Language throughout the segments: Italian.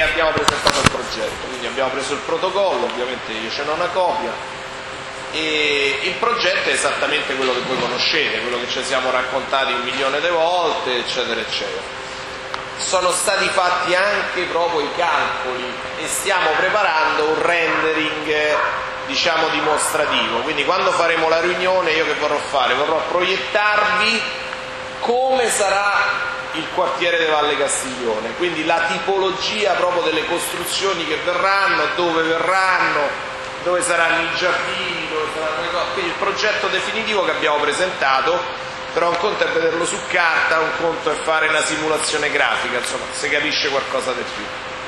abbiamo presentato il progetto, quindi abbiamo preso il protocollo, ovviamente io ce n'ho una copia, e il progetto è esattamente quello che voi conoscete, quello che ci siamo raccontati 1 milione di volte, eccetera eccetera. Sono stati fatti anche proprio i calcoli e stiamo preparando un rendering, diciamo, dimostrativo. Quindi quando faremo la riunione, io che vorrò fare? Vorrò proiettarvi come sarà il quartiere di Valle Castiglione, quindi la tipologia proprio delle costruzioni che verranno, dove saranno i giardini, dove saranno le cose. Quindi il progetto definitivo che abbiamo presentato. Però un conto è vederlo su carta, un conto è fare una simulazione grafica, insomma, si capisce qualcosa di più.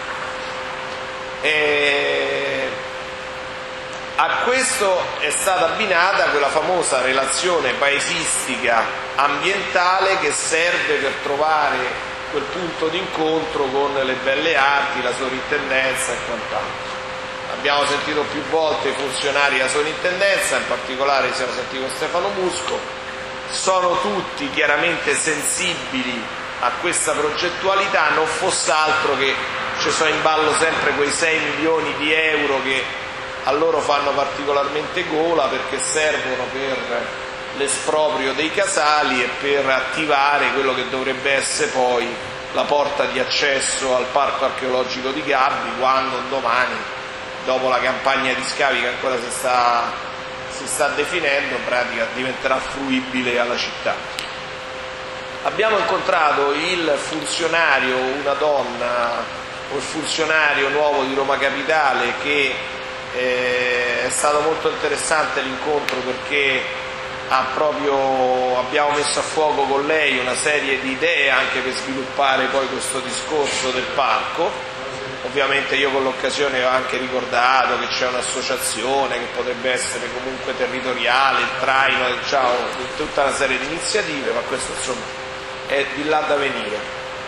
A questo è stata abbinata quella famosa relazione paesistica ambientale che serve per trovare quel punto d'incontro con le belle arti, la sovrintendenza e quant'altro. Abbiamo sentito più volte i funzionari della sovrintendenza, in particolare siamo sentiti con Stefano Musco. Sono tutti chiaramente sensibili a questa progettualità, non fosse altro che ci sono in ballo sempre quei 6 milioni di euro che a loro fanno particolarmente gola, perché servono per l'esproprio dei casali e per attivare quello che dovrebbe essere poi la porta di accesso al parco archeologico di Gabbi, quando domani, dopo la campagna di scavi che ancora si sta definendo, in pratica diventerà fruibile alla città. Abbiamo incontrato il funzionario, una donna, o il funzionario nuovo di Roma Capitale, che è stato molto interessante l'incontro, perché abbiamo messo a fuoco con lei una serie di idee anche per sviluppare poi questo discorso del parco. Ovviamente io con l'occasione ho anche ricordato che c'è un'associazione che potrebbe essere comunque territoriale, il traino, tutta una serie di iniziative, ma questo insomma è di là da venire.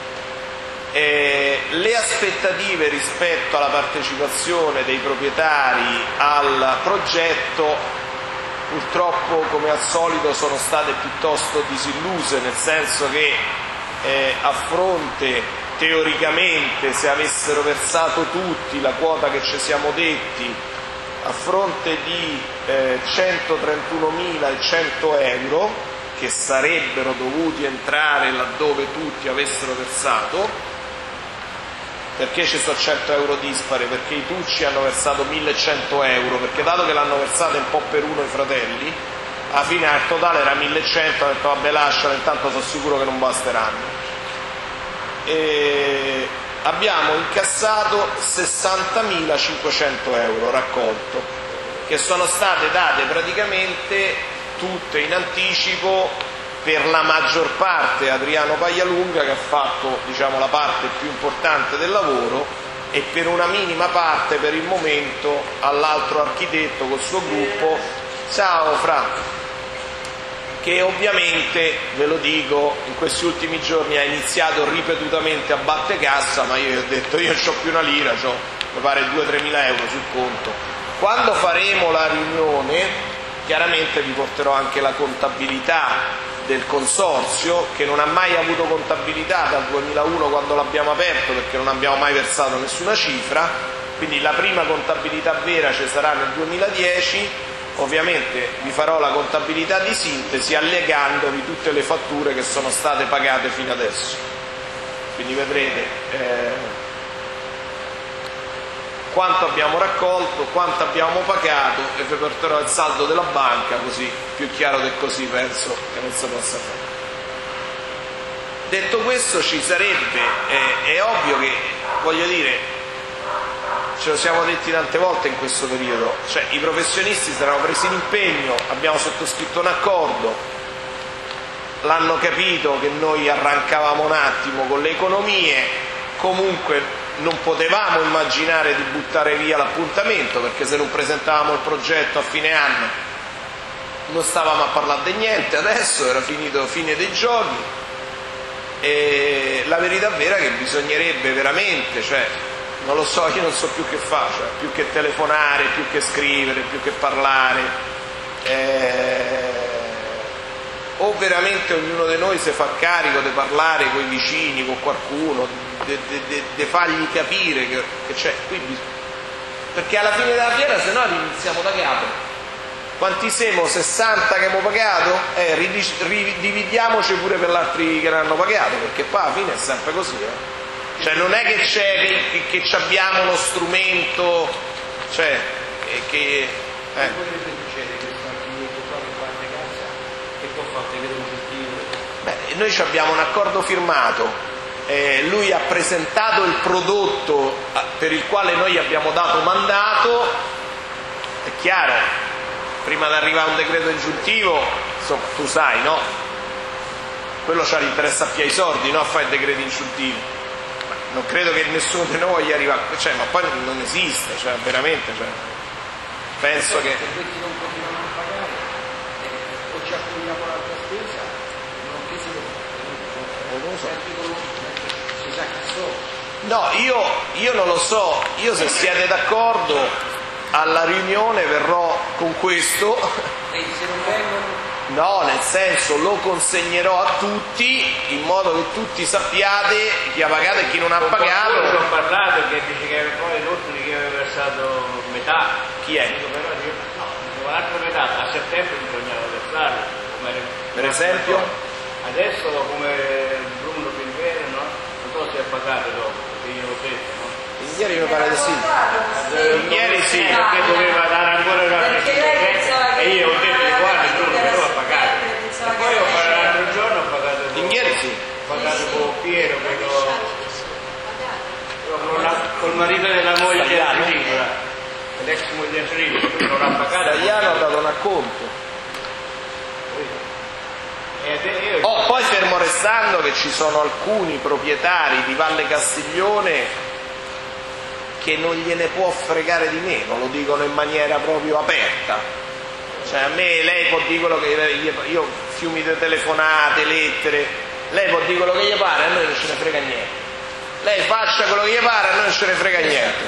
Le aspettative rispetto alla partecipazione dei proprietari al progetto purtroppo, come al solito, sono state piuttosto disilluse, nel senso che a fronte, teoricamente, se avessero versato tutti la quota che ci siamo detti, a fronte di 131.100 euro che sarebbero dovuti entrare laddove tutti avessero versato, perché ci sono 100 euro dispari? Perché i Tucci hanno versato 1.100 euro, perché dato che l'hanno versata un po' per uno i fratelli, alla fine il totale era 1.100, ho detto vabbè lascialo, intanto sono sicuro che non basteranno. Abbiamo incassato 60.500 euro raccolto, che sono state date praticamente tutte in anticipo, per la maggior parte Adriano Paglialunga, che ha fatto, diciamo, la parte più importante del lavoro, e per una minima parte per il momento all'altro architetto col suo gruppo. Ciao Fra, che ovviamente, ve lo dico, in questi ultimi giorni ha iniziato ripetutamente a batte cassa, ma io gli ho detto io non ho più una lira, mi pare 2-3 mila euro sul conto. Quando faremo la riunione chiaramente vi porterò anche la contabilità del consorzio, che non ha mai avuto contabilità dal 2001 quando l'abbiamo aperto, perché non abbiamo mai versato nessuna cifra, quindi la prima contabilità vera ci sarà nel 2010. Ovviamente vi farò la contabilità di sintesi allegandovi tutte le fatture che sono state pagate fino adesso, quindi vedrete quanto abbiamo raccolto, quanto abbiamo pagato, e vi porterò il saldo della banca, così più chiaro di così penso che non si possa fare. Detto questo, ci sarebbe, è ovvio che, voglio dire, ce lo siamo detti tante volte in questo periodo, cioè i professionisti si erano presi l'impegno, abbiamo sottoscritto un accordo, l'hanno capito che noi arrancavamo un attimo con le economie, comunque non potevamo immaginare di buttare via l'appuntamento, perché se non presentavamo il progetto a fine anno non stavamo a parlare di niente. Adesso era finito fine dei giorni, e la verità vera è che bisognerebbe veramente, cioè non lo so, io non so più che fare, cioè, più che telefonare, più che scrivere, più che parlare, o o veramente ognuno di noi si fa carico di parlare con i vicini, con qualcuno, di fargli capire che c'è qui bisogno. Perché alla fine della fiera se no riniziamo da capo. Quanti siamo? 60 che abbiamo pagato? Ridividiamoci pure per gli altri che non hanno pagato, perché poi alla fine è sempre così. Cioè non è che che abbiamo uno strumento, cioè che noi abbiamo un accordo firmato, lui ha presentato il prodotto per il quale noi abbiamo dato mandato, è chiaro, prima di arrivare a un decreto ingiuntivo, insomma tu sai, no? Quello c'ha l'interesse a più i soldi, no? A fare il decreto ingiuntivo. Ma non credo che nessuno di noi voglia arrivare, cioè, ma poi non esiste, cioè veramente, cioè, penso che... Se questi non continuano a pagare, o ci accogliamo l'altra spesa, non che si si sa che so. No, io non lo so, io se siete d'accordo alla riunione verrò con questo. E se non vengono... No, nel senso lo consegnerò a tutti in modo che tutti sappiate chi ha pagato e chi non ha pagato. Io ho parlato che dice che poi l'ultimo che aveva versato metà. Chi è? Dico, però, no, l'altra metà a settembre bisognava versarlo. Per esempio? Adesso come Bruno Pinvera, no? Non so se ha pagato dopo, perché io l'ho detto, no? Ieri mi pare di sì. Ieri sì. Perché doveva dare ancora una prestazione e io ho detto guarda Bruno però ha pagato. E poi ho parlato l'altro giorno, ho pagato Ieri sì. Ho pagato con Piero, col marito della moglie Ricola, l'ex moglie Ricola, lui non ha pagato. Italiano ha dato un acconto. Poi fermo restando che ci sono alcuni proprietari di Valle Castiglione che non gliene può fregare di meno, lo dicono in maniera proprio aperta. Cioè a me lei può dire quello che io fiumi di telefonate, lettere, lei può dire quello che gli pare, a noi non ce ne frega niente. Lei faccia quello che gli pare, a noi non ce ne frega niente.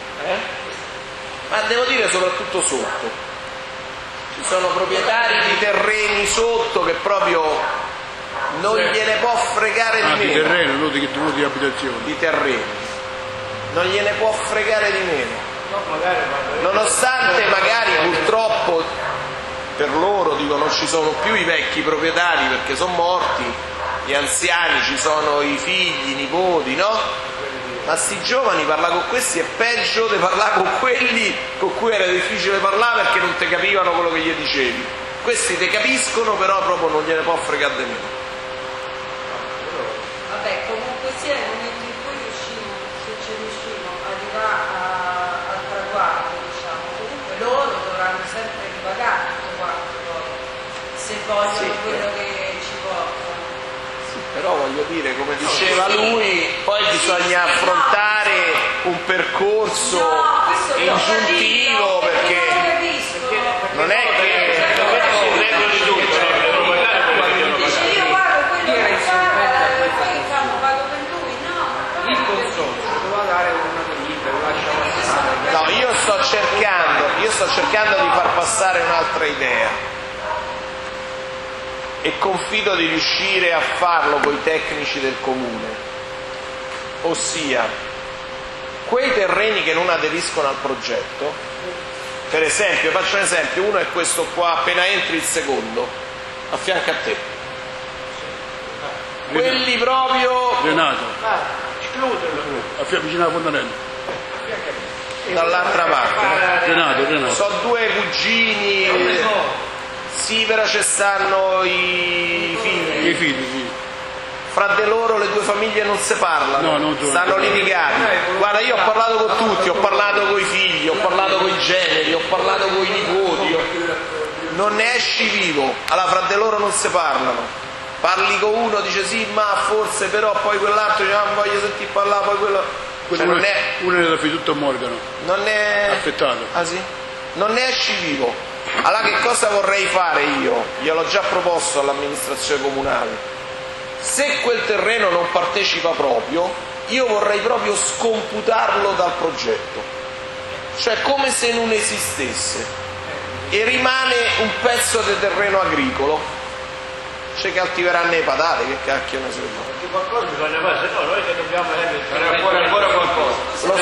Ma devo dire soprattutto sotto. Ci sono proprietari di terreni sotto che proprio non gliene può fregare di meno. Di terreno, non di abitazione. Di terreni. Non gliene può fregare di meno. Nonostante magari purtroppo per loro dico non ci sono più i vecchi proprietari perché sono morti, gli anziani, ci sono i figli, i nipoti, no? Ma sti giovani parlare con questi è peggio di parlare con quelli con cui era difficile parlare perché non te capivano quello che gli dicevi. Questi te capiscono però proprio non gliene può fregare di meno. Vabbè, comunque sia nel momento in cui riuscimo, se ci riuscimo a arrivare al traguardo, diciamo, comunque loro dovranno sempre ripagare tutto quanto poi, se vogliono quello che ci portano. Però voglio dire, come diceva lui, poi bisogna affrontare un percorso ingiuntivo perché non è che dice io pago quello che paga e poi pago per lui, no? Il consorzio doveva dare una delibera, lascia passare. no, io sto cercando di far passare un'altra idea e confido di riuscire a farlo con i tecnici del comune, ossia quei terreni che non aderiscono al progetto, per esempio, faccio un esempio, uno è questo qua, appena entri il secondo, a fianco a te, quelli proprio Renato, escluderlo. vicino alla fontanella. dall'altra parte. Renato. So due cugini. Sì, però ci stanno i figli. I figli, sì. Fra di loro le due famiglie non si parlano, No, non stanno litigati. Guarda, io ho parlato con tutti, ho parlato con i figli, ho parlato con i generi, ho parlato con i nipoti. Non ne esci vivo, allora fra di loro non si parlano. Parli con uno, dice sì, ma forse, però poi quell'altro dice non voglio sentire parlare, poi quello... Cioè, non è... Uno era figlio tutto Morgano. Non è... Affettato. Ah sì? Non ne esci vivo. Allora che cosa vorrei fare io? Gliel'ho già proposto all'amministrazione comunale. Se quel terreno non partecipa proprio, io vorrei proprio scomputarlo dal progetto. Cioè come se non esistesse. E rimane un pezzo di terreno agricolo. ci coltiveranno le patate, che cacchio ne so. Perché qualcosa bisogna fare, se no noi che dobbiamo fare ancora qualcosa. Lo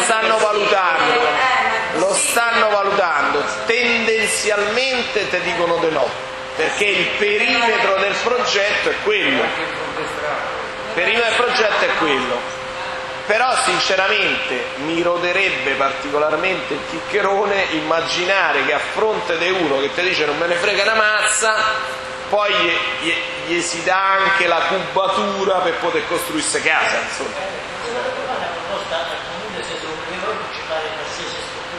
stanno valutando, tendenzialmente ti dicono di no, perché il perimetro del progetto è quello. Il perimetro del progetto è quello. Però sinceramente mi roderebbe particolarmente il chiccherone immaginare che a fronte di uno che ti dice non me ne frega una mazza, poi gli si dà anche la cubatura per poter costruirsi casa, insomma. La proposta al comune, se lo prendeva non ci fare qualsiasi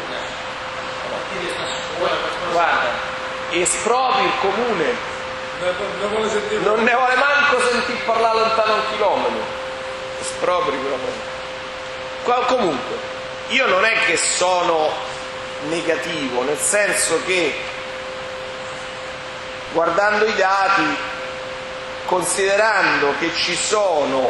struttura. Guarda, espropri il comune, non ne vuole manco sentir parlare lontano un chilometro, espropri proprio. Comunque, io non è che sono negativo, nel senso che guardando i dati, considerando che ci sono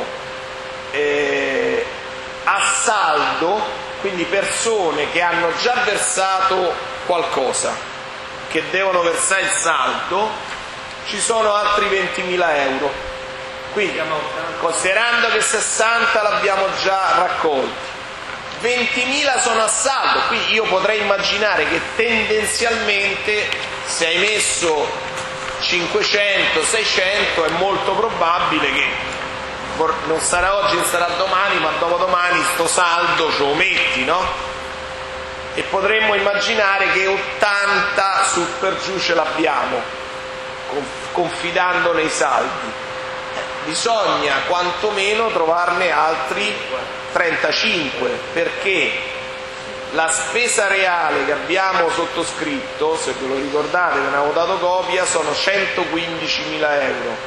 a saldo, quindi persone che hanno già versato qualcosa, che devono versare il saldo, ci sono altri 20.000 euro. Quindi, considerando che 60 l'abbiamo già raccolti, 20.000 sono a saldo, qui io potrei immaginare che tendenzialmente se hai messo 500, 600 è molto probabile che non sarà oggi, non sarà domani, ma dopodomani sto saldo ce lo metti, no? E potremmo immaginare che 80 su per giù ce l'abbiamo, confidando nei saldi. Bisogna quantomeno trovarne altri 35, perché la spesa reale che abbiamo sottoscritto, se ve lo ricordate, ve ne avevo dato copia, sono 115.000 euro.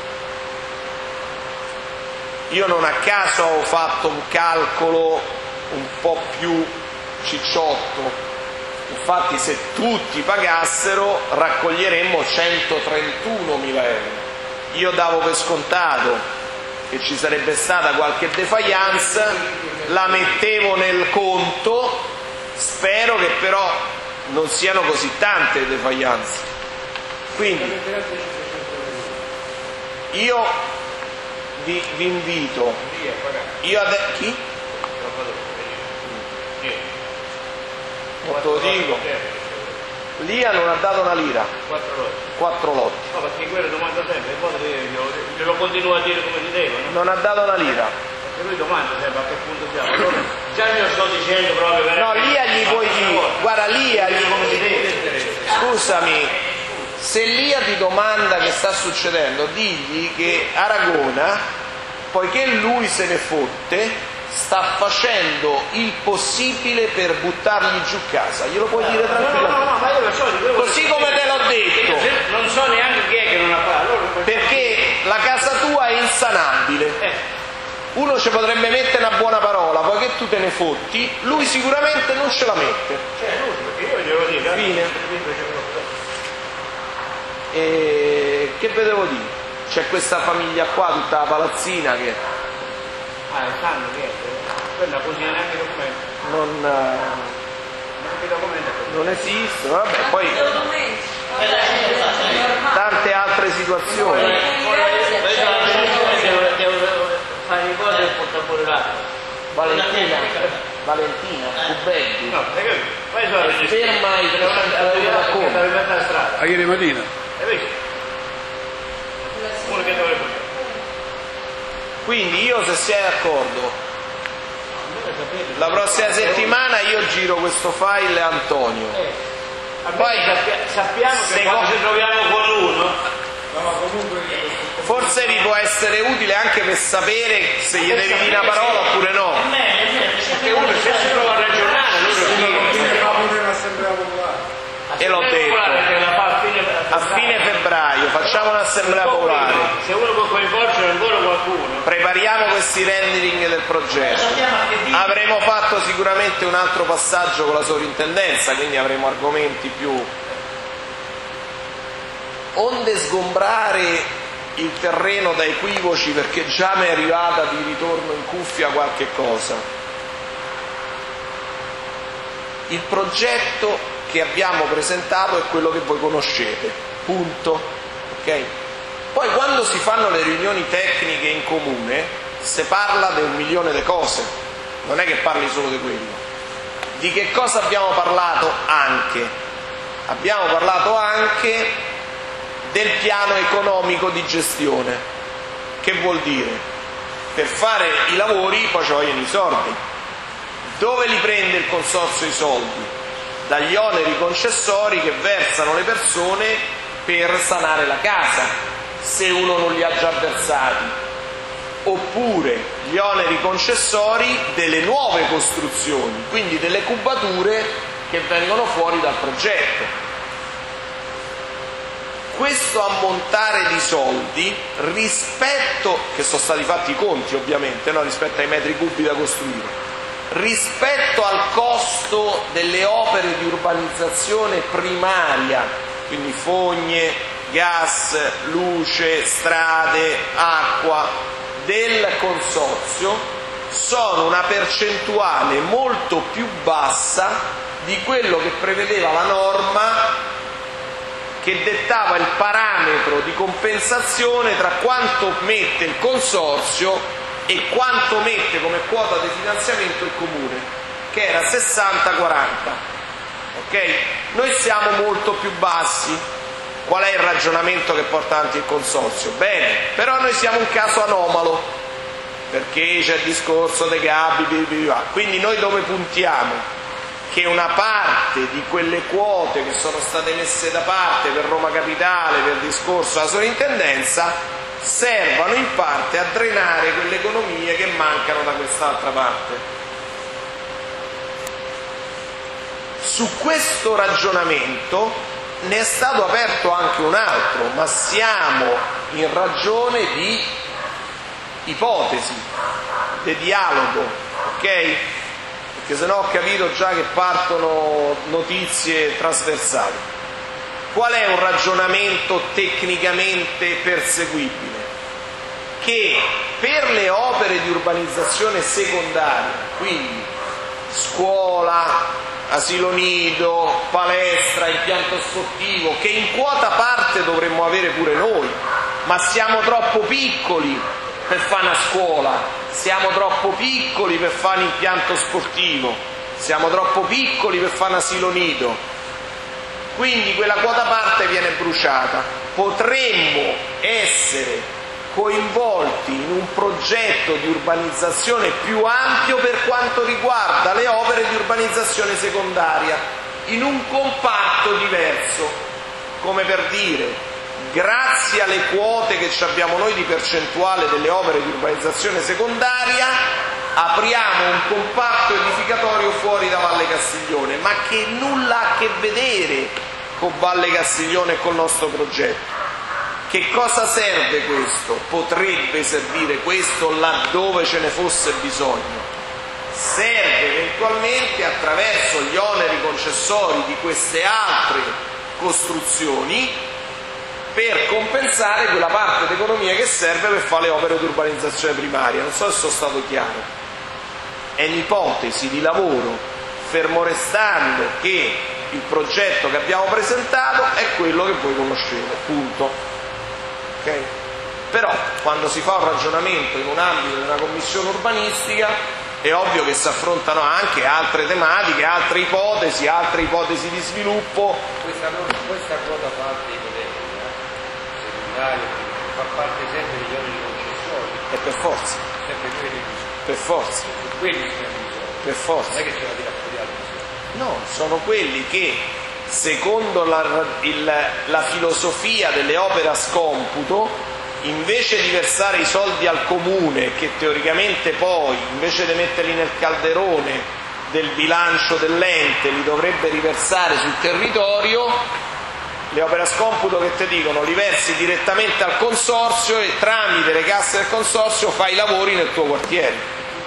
Io non a caso ho fatto un calcolo un po' più cicciotto, infatti se tutti pagassero raccoglieremmo 131.000 euro. Io davo per scontato che ci sarebbe stata qualche defaillance, la mettevo nel conto, spero che però non siano così tante le defaillance. Quindi io vi invito, chi? Non te lo dico. Lia non ha dato una lira. 4 lotti. No, perché quello domanda sempre, e poi glielo continuo a dire come si deve, no? Non ha dato una lira. Perché lui domanda sempre a che punto siamo. Allora, già glielo sto dicendo proprio. No, Lia gli puoi dire, guarda Lia, come si deve. scusami, se Lia ti domanda che sta succedendo, digli che Aragona, poiché lui se ne fotte, sta facendo il possibile per buttargli giù casa, glielo puoi dire tranquillamente. No, ma io lo so, così come te l'ho detto, non so neanche chi è che non ha fatto, perché la casa tua è insanabile. Uno ci potrebbe mettere una buona parola, poiché tu te ne fotti, lui sicuramente non ce la mette. Perché io glielo dico. Fine. E che vedevo dire? C'è questa famiglia qua, tutta la palazzina che sanno che quella così neanche documento. Non esiste, vabbè, poi tante altre situazioni. Devo fare le cose e portare fuori l'acqua. Valentina, Cubelli. No, poi sono ferma i 300 euro a conto. A ieri mattina. Hai visto? Uno che dovrebbe. Quindi io, se sei d'accordo, la prossima settimana io giro questo file a Antonio. Poi sappiamo che quando ci troviamo con uno, forse vi può essere utile anche per sapere se gli devi dire una parola oppure no. perché uno se si trova a ragionare, lui lo E l'ho detto, a fine febbraio facciamo un'assemblea popolare, se uno può coinvolgere ancora qualcuno, prepariamo questi rendering del progetto, avremo fatto sicuramente un altro passaggio con la sovrintendenza, quindi avremo argomenti più, onde sgombrare il terreno da equivoci, perché già mi è arrivata di ritorno in cuffia qualche cosa. Il progetto che abbiamo presentato è quello che voi conoscete, punto, ok? Poi quando si fanno le riunioni tecniche in comune si parla di 1 milione di cose, non è che parli solo di quello. Di che cosa abbiamo parlato anche? Abbiamo parlato anche del piano economico di gestione. Che vuol dire? Per fare i lavori poi ci vogliono i soldi. Dove li prende il consorzio i soldi? Dagli oneri concessori che versano le persone per sanare la casa, se uno non li ha già versati, oppure gli oneri concessori delle nuove costruzioni, quindi delle cubature che vengono fuori dal progetto. Questo ammontare di soldi rispetto, che sono stati fatti i conti ovviamente, no? Rispetto ai metri cubi da costruire, rispetto al costo delle opere di urbanizzazione primaria, quindi fogne, gas, luce, strade, acqua, del consorzio, sono una percentuale molto più bassa di quello che prevedeva la norma che dettava il parametro di compensazione tra quanto mette il consorzio e quanto mette come quota di finanziamento il comune, che era 60-40. Ok? Noi siamo molto più bassi. Qual è il ragionamento che porta avanti il consorzio? Bene, però noi siamo un caso anomalo, perché c'è il discorso dei gabi, quindi noi dove puntiamo? Che una parte di quelle quote che sono state messe da parte per Roma Capitale, per il discorso della sovrintendenza, servano in parte a drenare quelle economie che mancano da quest'altra parte. Su questo ragionamento ne è stato aperto anche un altro, ma siamo in ragione di ipotesi, di dialogo, ok? Perché sennò ho capito già che partono notizie trasversali. Qual è un ragionamento tecnicamente perseguibile? Che per le opere di urbanizzazione secondaria, quindi scuola, asilo nido, palestra, impianto sportivo, che in quota parte dovremmo avere pure noi, ma siamo troppo piccoli per fare una scuola, siamo troppo piccoli per fare un impianto sportivo, siamo troppo piccoli per fare un asilo nido, quindi quella quota parte viene bruciata. Potremmo essere coinvolti in un progetto di urbanizzazione più ampio per quanto riguarda le opere di urbanizzazione secondaria, in un comparto diverso, come per dire, grazie alle quote che abbiamo noi di percentuale delle opere di urbanizzazione secondaria, apriamo un comparto edificatorio fuori da Valle Castiglione, ma che nulla ha a che vedere con Valle Castiglione e col nostro progetto. Che cosa serve questo? Potrebbe servire questo laddove ce ne fosse bisogno. Serve eventualmente attraverso gli oneri concessori di queste altre costruzioni per compensare quella parte d'economia che serve per fare le opere di urbanizzazione primaria. Non so se sono stato chiaro. È un'ipotesi di lavoro, fermo restando che il progetto che abbiamo presentato è quello che voi conoscete, punto. Okay? Però quando si fa un ragionamento in un ambito di una commissione urbanistica è ovvio che si affrontano anche altre tematiche, altre ipotesi di sviluppo. Questa quota parte ipotetica secondaria fa parte sempre degli oneri concessori. E per forza. Sempre quelli per forza. Quelli sono per forza. Non è che ce la tira fuori altri. No, sono quelli che secondo la filosofia delle opere a scomputo, invece di versare i soldi al comune, che teoricamente poi, invece di metterli nel calderone del bilancio dell'ente, li dovrebbe riversare sul territorio, le opere a scomputo che ti dicono li versi direttamente al consorzio e tramite le casse del consorzio fai i lavori nel tuo quartiere.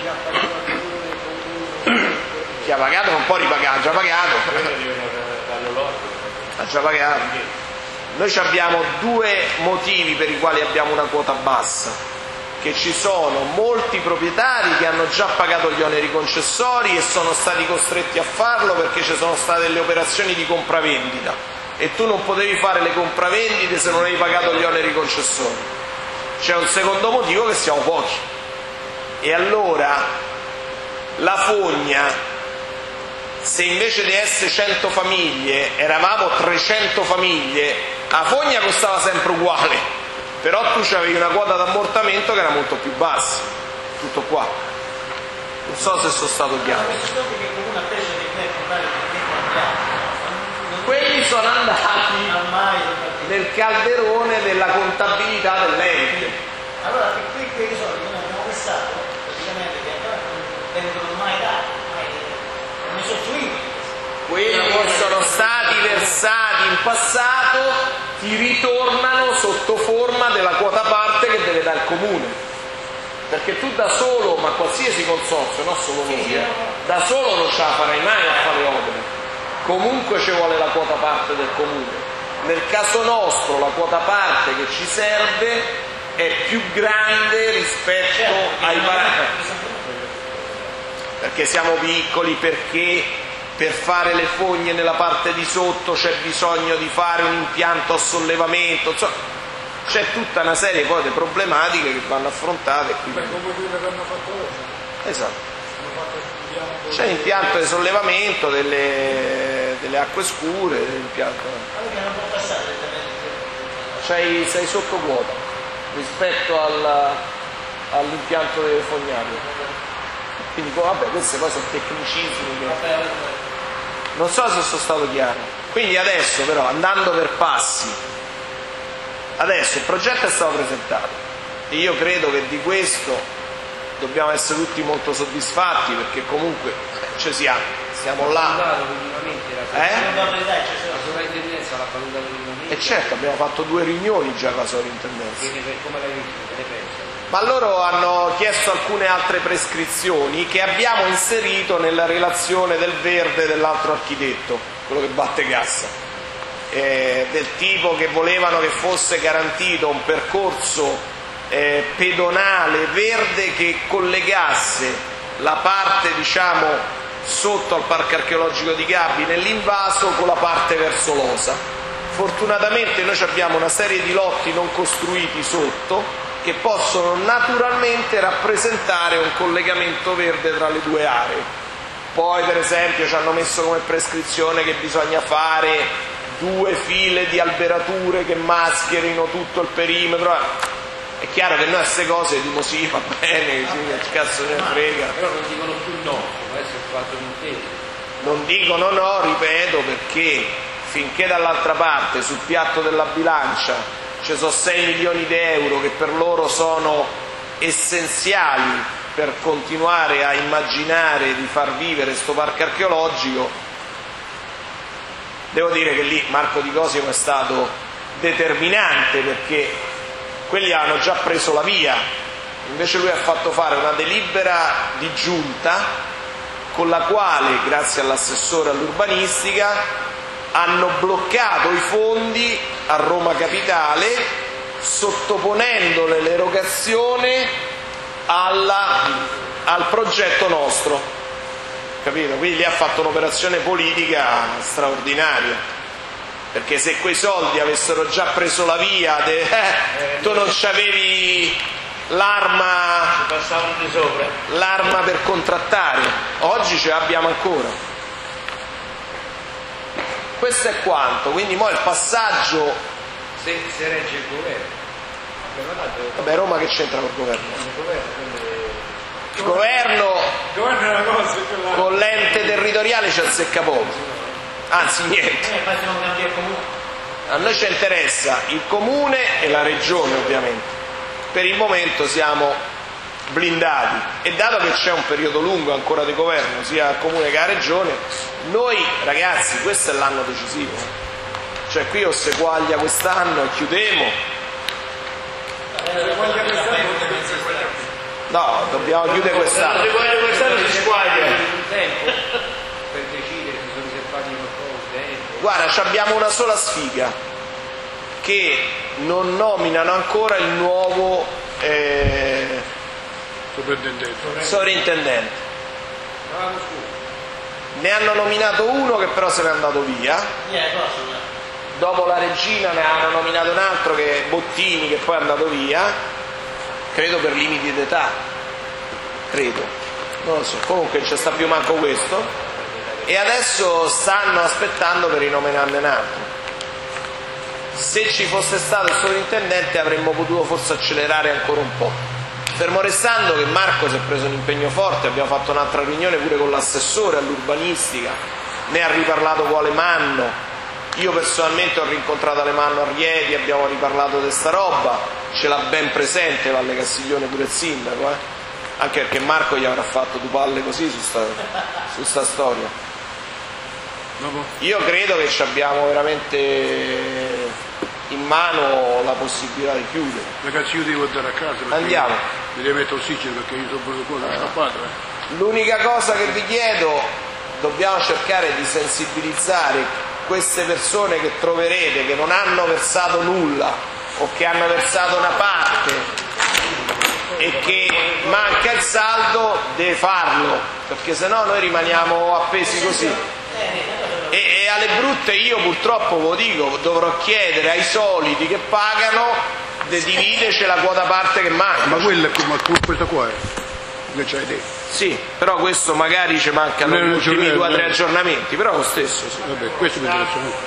Chi ha pagato non può ripagare, ha già pagato. Ha già pagato. Noi abbiamo due motivi per i quali abbiamo una quota bassa, che ci sono molti proprietari che hanno già pagato gli oneri concessori e sono stati costretti a farlo perché ci sono state delle operazioni di compravendita, e tu non potevi fare le compravendite se non avevi pagato gli oneri concessori. C'è un secondo motivo, che siamo pochi. E allora la fogna, se invece di essere 100 famiglie eravamo 300 famiglie, la fogna costava sempre uguale, però tu avevi una quota d'ammortamento che era molto più bassa. Tutto qua. Non so se sono stato chiaro. Quelli sono andati nel calderone della contabilità dell'ente. Allora, quei soldi che noi abbiamo versato, praticamente, che ancora non vengono mai dati, non sono usufruiti. Quelli che sono stati versati in passato ti ritornano sotto forma della quota parte che deve dare il comune. Perché tu da solo, ma qualsiasi consorzio, non solo noi, da solo non ce la farai mai a fare le opere. Comunque ci vuole la quota parte del comune. Nel caso nostro la quota parte che ci serve è più grande rispetto ai parametri. Perché siamo piccoli, perché per fare le fogne nella parte di sotto c'è bisogno di fare un impianto a sollevamento, insomma, c'è tutta una serie poi di problematiche che vanno affrontate. Come quelle che hanno fatto ora. Esatto. C'è l'impianto di sollevamento delle acque scure, l'impianto. Allora non può passare direttamente. Sei sotto quota rispetto all'impianto delle fognarie. Quindi vabbè, queste poi sono tecnicismi. Non so se sono stato chiaro. Quindi adesso però, andando per passi, adesso il progetto è stato presentato e io credo che di questo dobbiamo essere tutti molto soddisfatti, perché comunque ci siamo là. La sovrintendenza l'ha valutato minimamente. E certo, abbiamo fatto 2 riunioni già con la sovrintendenza. Come l'hai visto? Che ne pensi? Ma loro hanno chiesto alcune altre prescrizioni che abbiamo inserito nella relazione del Verde dell'altro architetto, quello che batte cassa, del tipo che volevano che fosse garantito un percorso pedonale verde che collegasse la parte, diciamo, sotto al parco archeologico di Gabbi nell'invaso con la parte verso l'Osa. Fortunatamente noi abbiamo una serie di lotti non costruiti sotto che possono naturalmente rappresentare un collegamento verde tra le due aree. Poi per esempio ci hanno messo come prescrizione che bisogna fare 2 file di alberature che mascherino tutto il perimetro. È chiaro che noi a queste cose diciamo sì, va bene, sì, che cazzo ne frega. Però non dicono più no, può essere fatto un'intesa. Non dicono no, ripeto, perché finché dall'altra parte sul piatto della bilancia ci sono 6 milioni di euro che per loro sono essenziali per continuare a immaginare di far vivere sto parco archeologico, devo dire che lì Marco Di Cosimo è stato determinante, perché quelli hanno già preso la via, invece lui ha fatto fare una delibera di giunta con la quale, grazie all'assessore all'urbanistica, hanno bloccato i fondi a Roma Capitale, sottoponendole l'erogazione al progetto nostro, capito? Quindi lì ha fatto un'operazione politica straordinaria, perché se quei soldi avessero già preso la via tu non c'avevi l'arma per contrattare, oggi ce l'abbiamo ancora. Questo è quanto, quindi mo il passaggio. Se regge il governo. Vabbè, Roma che c'entra col governo? Il governo è una cosa, con l'ente territoriale ci azzecca poco, anzi niente. A noi ci interessa il comune e la regione, ovviamente. Per il momento siamo blindati, e dato che c'è un periodo lungo ancora di governo sia al comune che alla regione, noi ragazzi questo è l'anno decisivo, cioè qui o se quaglia quest'anno e chiudemo, no, dobbiamo chiudere quest'anno, si squaglia un tempo per decidere se sono riservati qualcosa. Guarda, abbiamo una sola sfiga, che non nominano ancora il nuovo sovrintendente. Ne hanno nominato uno che però se n'è andato via. dopo la regina ne hanno nominato un altro che è Bottini, che poi è andato via, credo per limiti d'età, credo, non lo so, comunque non c'è sta più manco questo, e adesso stanno aspettando per rinominarne un altro. Se ci fosse stato il sovrintendente avremmo potuto forse accelerare ancora un po', fermo restando che Marco si è preso un impegno forte, abbiamo fatto un'altra riunione pure con l'assessore all'urbanistica, ne ha riparlato con Alemanno, io personalmente ho rincontrato Alemanno a Rieti, abbiamo riparlato di sta roba, ce l'ha ben presente Valle Castiglione pure il sindaco, anche perché Marco gli avrà fatto due palle così su sta storia. Io credo che ci abbiamo veramente in mano la possibilità di chiudere. Ragazzi, io devo andare a casa perché andiamo, mi devo mettere ossigeno perché io sono proprio qua, sono scappato. L'unica cosa che vi chiedo, dobbiamo cercare di sensibilizzare queste persone che troverete che non hanno versato nulla o che hanno versato una parte e che manca il saldo, deve farlo, perché sennò noi rimaniamo appesi così. E alle brutte io purtroppo ve lo dico, dovrò chiedere ai soliti che pagano di dividerci la quota parte che manca. Ma quello è come questo qua che c'hai detto. Sì, però questo magari ci mancano gli ultimi 2 o 3 aggiornamenti, però lo stesso sì. Vabbè, questo mi interessa molto.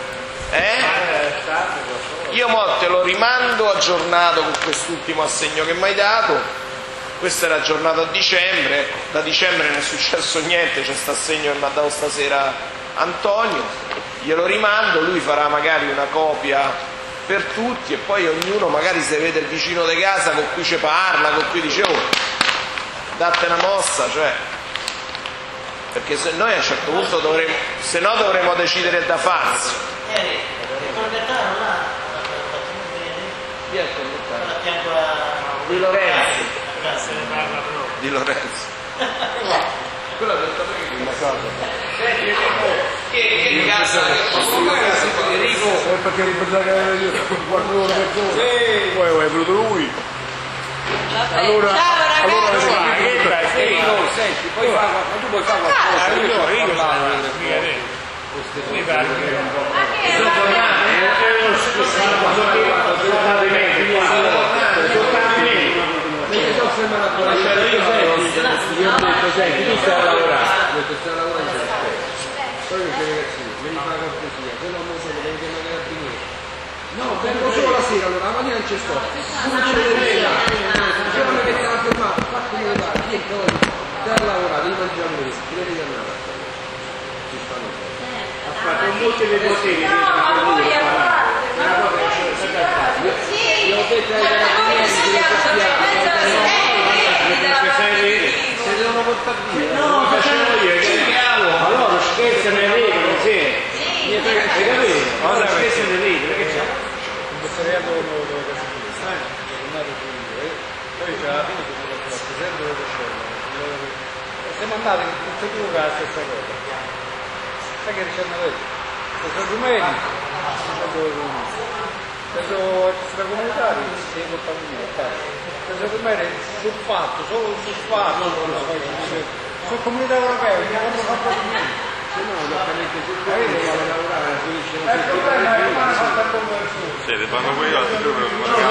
Io mo te lo rimando aggiornato con quest'ultimo assegno che mi hai dato. Questo era aggiornato a dicembre, ecco, da dicembre non è successo niente, c'è sta assegno che mi ha dato stasera Antonio, glielo rimando, lui farà magari una copia per tutti e poi ognuno magari se vede il vicino di casa con cui ci parla, con cui dice oh date una mossa, cioè, perché se noi a un certo punto dovremo, se no dovremo decidere da farsi. Di Lorenzo. Di Lorenzo. Quello ha detto che casa perché ripetere io 4 ore per giorno. Poi è venuto lui. Allora senti, poi tu puoi fare no, vengo solo la sera, allora la mattina non ci sto. Non c'è dicevano che stava fermato, fatti notare, niente oggi, da lavorare, devi mangiare questo, ti devi andare. Ci stanno. Ha fatto un molto dei poteri. No, ma voi a parte, Io ho detto ai carabinieri se devono portare via. No, facevo io, ma loro scherzano e vedono, sì. Hai capito? Ora scherzano e vedono, che c'è? Poi alla fine si può fare sempre le persone. Siamo andati tutti e due la stessa cosa. Sai che ci hanno detto? Sono rumeni, sono extracomunitari, si portano via. Sono rumeni sul fatto, solo sul fatto. Sono comunità europee, non hanno fatto niente. Se no, esattamente sul paese vanno a lavorare, finiscono sì, le fanno quei altri dove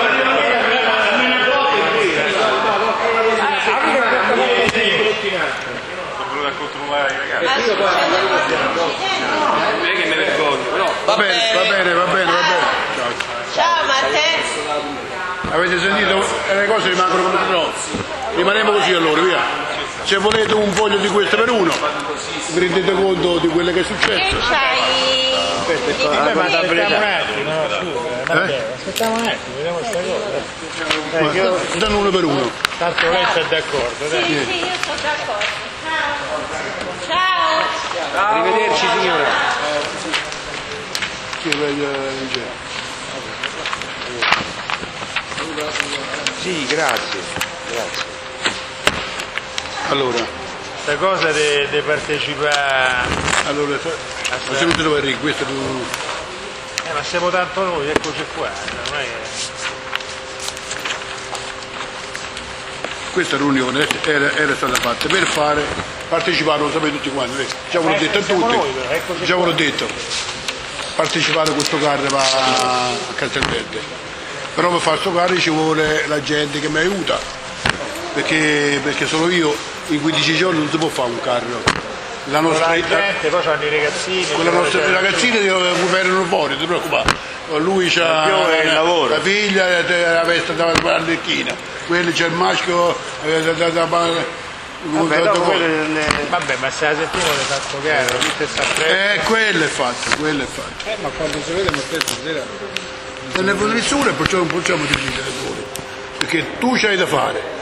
sono venuti a controllare i ragazzi. Non è che mi vergogno, però. Va bene. Ciao Matteo. Avete sentito? Le cose rimangono come sono. Rimaniamo così allora, via. Se volete un foglio di questo per uno, vi rendete conto di quello che è successo. Aspettiamo un attimo, aspettiamo un attimo, vediamo questa cosa. Danno uno per uno. Tanto lei sta d'accordo, dai. Sì, io sono d'accordo. Ciao. Arrivederci signora. Sì, grazie. Allora, questa cosa di partecipare. Allora, ma se non te lo vai questo ma siamo tanto noi, eccoci qua. Non è che... Questa riunione era stata fatta per partecipare, lo sapete tutti quanti, già ve l'ho detto a tutti, già ve l'ho detto. partecipato a questo carro a Castelverde, però per fare questo carro ci vuole la gente che mi aiuta, perché solo io in 15 giorni non si può fare un carro. La nostra gente, poi c'hanno i ragazzini. Quella nostra ragazzini verranno fuori, non ti preoccupare. Lui c'ha la figlia, la veste da Arlecchina, quelli c'è il maschio Vabbè, ma se la settimana le fa giocare, tutte sta quello è fatto. Ma quando si vede molto sera. Non ne può nessuno e perciò non possiamo dividere fuori. Perché tu c'hai da fare.